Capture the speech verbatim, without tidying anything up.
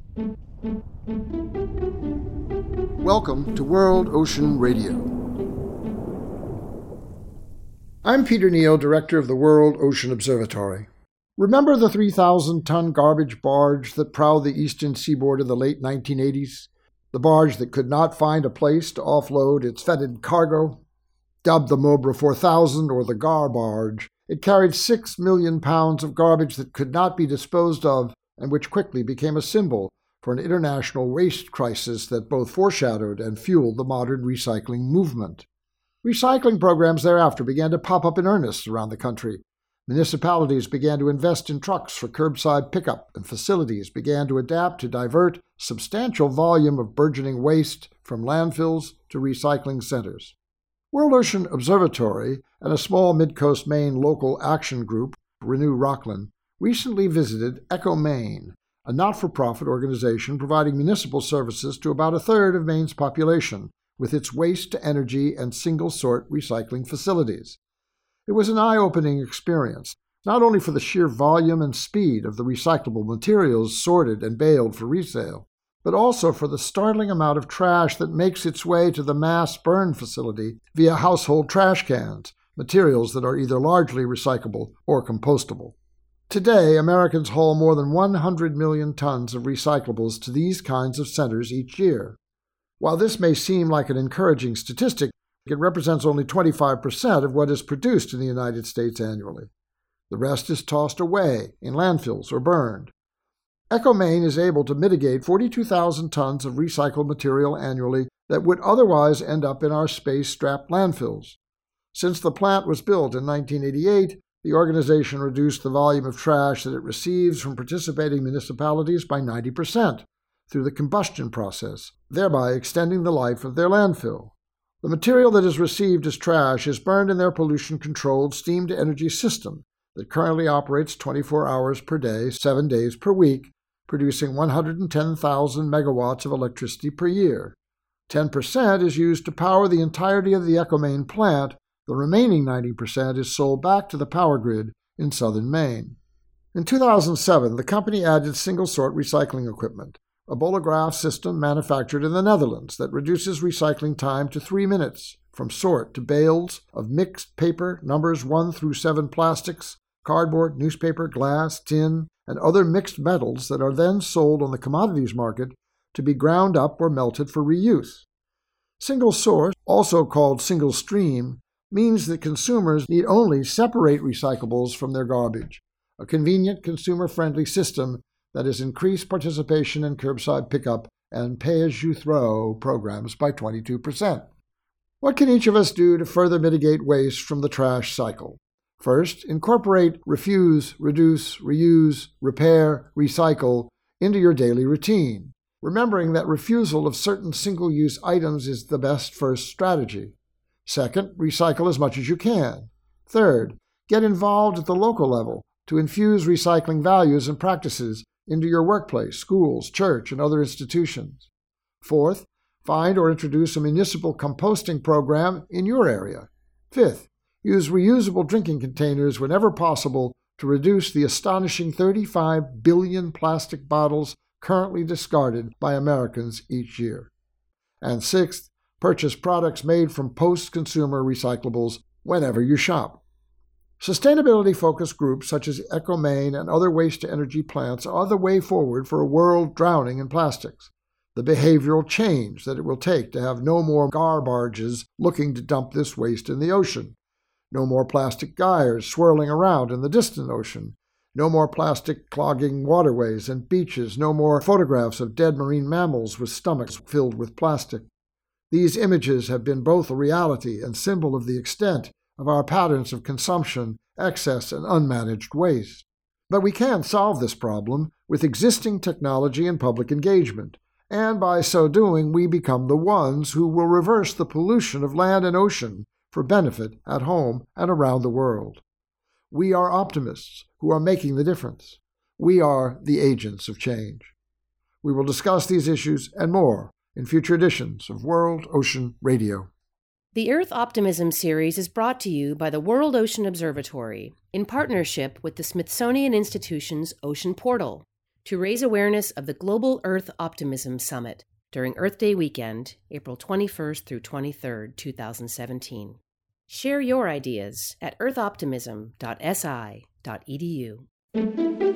Welcome to World Ocean Radio. I'm Peter Neal, director of the World Ocean Observatory. Remember the three thousand ton garbage barge that prowled the eastern seaboard in the late nineteen eighties? The barge that could not find a place to offload its fetid cargo? Dubbed the Mobra four thousand or the Gar Barge, it carried six million pounds of garbage that could not be disposed of and which quickly became a symbol for an international waste crisis that both foreshadowed and fueled the modern recycling movement. Recycling programs thereafter began to pop up in earnest around the country. Municipalities began to invest in trucks for curbside pickup, and facilities began to adapt to divert substantial volume of burgeoning waste from landfills to recycling centers. World Ocean Observatory and a small Mid-Coast Maine local action group, Renew Rockland, recently visited Echo Maine, a not-for-profit organization providing municipal services to about a third of Maine's population, with its waste-to-energy and single-sort recycling facilities. It was an eye-opening experience, not only for the sheer volume and speed of the recyclable materials sorted and baled for resale, but also for the startling amount of trash that makes its way to the mass burn facility via household trash cans, materials that are either largely recyclable or compostable. Today, Americans haul more than one hundred million tons of recyclables to these kinds of centers each year. While this may seem like an encouraging statistic, it represents only twenty-five percent of what is produced in the United States annually. The rest is tossed away in landfills or burned. Echo Maine is able to mitigate forty-two thousand tons of recycled material annually that would otherwise end up in our space-strapped landfills. Since the plant was built in nineteen eighty-eight, the organization reduced the volume of trash that it receives from participating municipalities by ninety percent through the combustion process, thereby extending the life of their landfill. The material that is received as trash is burned in their pollution-controlled steam-to-energy system that currently operates twenty-four hours per day, seven days per week, producing one hundred ten thousand megawatts of electricity per year. ten percent is used to power the entirety of the Echo Maine plant. The remaining ninety percent is sold back to the power grid in southern Maine. In two thousand seven, the company added single-sort recycling equipment, a bolograph system manufactured in the Netherlands that reduces recycling time to three minutes from sort to bales of mixed paper, numbers one through seven plastics, cardboard, newspaper, glass, tin, and other mixed metals that are then sold on the commodities market to be ground up or melted for reuse. Single source, also called single stream, means that consumers need only separate recyclables from their garbage, a convenient, consumer-friendly system that has increased participation in curbside pickup and pay-as-you-throw programs by twenty-two percent. What can each of us do to further mitigate waste from the trash cycle? First, incorporate refuse, reduce, reuse, repair, recycle into your daily routine, remembering that refusal of certain single-use items is the best first strategy. Second, recycle as much as you can. Third, get involved at the local level to infuse recycling values and practices into your workplace, schools, church, and other institutions. Fourth, find or introduce a municipal composting program in your area. Fifth, use reusable drinking containers whenever possible to reduce the astonishing thirty-five billion plastic bottles currently discarded by Americans each year. And sixth, purchase products made from post-consumer recyclables whenever you shop. Sustainability-focused groups such as Echo Maine and other waste-to-energy plants are the way forward for a world drowning in plastics. The behavioral change that it will take to have no more gar barges looking to dump this waste in the ocean, no more plastic gyres swirling around in the distant ocean, no more plastic clogging waterways and beaches, no more photographs of dead marine mammals with stomachs filled with plastic. These images have been both a reality and symbol of the extent of our patterns of consumption, excess, and unmanaged waste. But we can solve this problem with existing technology and public engagement, and by so doing we become the ones who will reverse the pollution of land and ocean for benefit at home and around the world. We are optimists who are making the difference. We are the agents of change. We will discuss these issues and more in future editions of World Ocean Radio. The Earth Optimism series is brought to you by the World Ocean Observatory in partnership with the Smithsonian Institution's Ocean Portal. to raise awareness of the Global Earth Optimism Summit during Earth Day weekend, April twenty-first through twenty-third, two thousand seventeen. Share your ideas at earth optimism dot s i dot e d u.